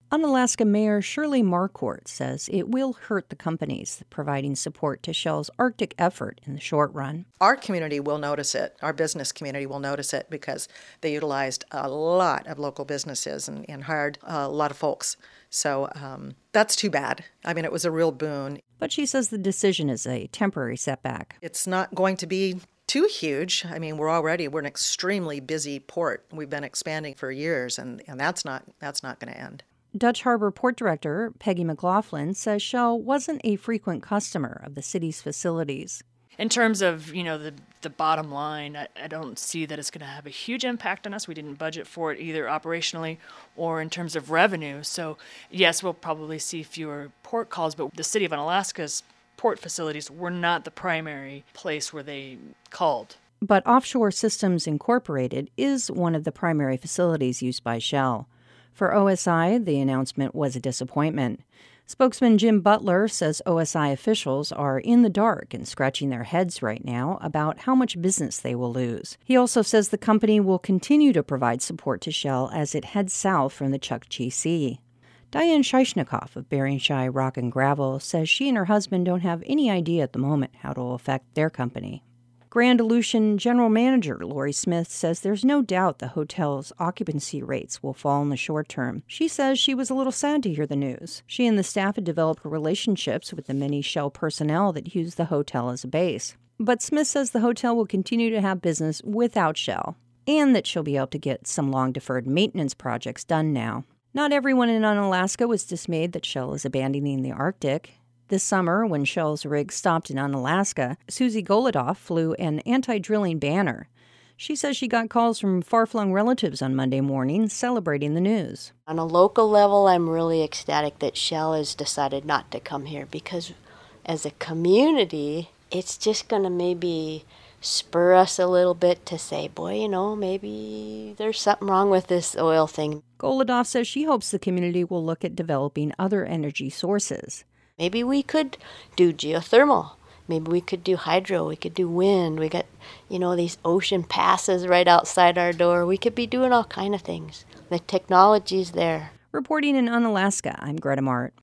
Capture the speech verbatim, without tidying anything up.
Unalaska Mayor Shirley Marquardt says it will hurt the companies providing support to Shell's Arctic effort in the short run. Our community will notice it. Our business community will notice it because they utilized a lot of local businesses and, and hired a lot of folks. So um, that's too bad. I mean, it was a real boon. But she says the decision is a temporary setback. It's not going to be too huge. I mean, we're already, we're an extremely busy port. We've been expanding for years, and, and that's not, that's not going to end. Dutch Harbor Port Director Peggy McLaughlin says Shell wasn't a frequent customer of the city's facilities. In terms of, you know, the the bottom line, I, I don't see that it's going to have a huge impact on us. We didn't budget for it either operationally or in terms of revenue. So, yes, we'll probably see fewer port calls, but the city of Unalaska's port facilities were not the primary place where they called. But Offshore Systems Incorporated is one of the primary facilities used by Shell. For O S I, the announcement was a disappointment. Spokesman Jim Butler says O S I officials are in the dark and scratching their heads right now about how much business they will lose. He also says the company will continue to provide support to Shell as it heads south from the Chukchi Sea. Diane Scheishnikoff of Bering Shai Rock and Gravel says she and her husband don't have any idea at the moment how it will affect their company. Grand Aleutian General Manager Lori Smith says there's no doubt the hotel's occupancy rates will fall in the short term. She says she was a little sad to hear the news. She and the staff had developed relationships with the many Shell personnel that use the hotel as a base. But Smith says the hotel will continue to have business without Shell, and that she'll be able to get some long-deferred maintenance projects done now. Not everyone in Unalaska was dismayed that Shell is abandoning the Arctic. This summer, when Shell's rig stopped in Unalaska, Susie Golodoff flew an anti-drilling banner. She says she got calls from far-flung relatives on Monday morning celebrating the news. On a local level, I'm really ecstatic that Shell has decided not to come here because as a community, it's just going to maybe spur us a little bit to say, boy, you know, maybe there's something wrong with this oil thing. Golodoff says she hopes the community will look at developing other energy sources. Maybe we could do geothermal. Maybe we could do hydro. We could do wind. We got, you know, these ocean passes right outside our door. We could be doing all kind of things. The technology's there. Reporting in Unalaska, I'm Greta Mart.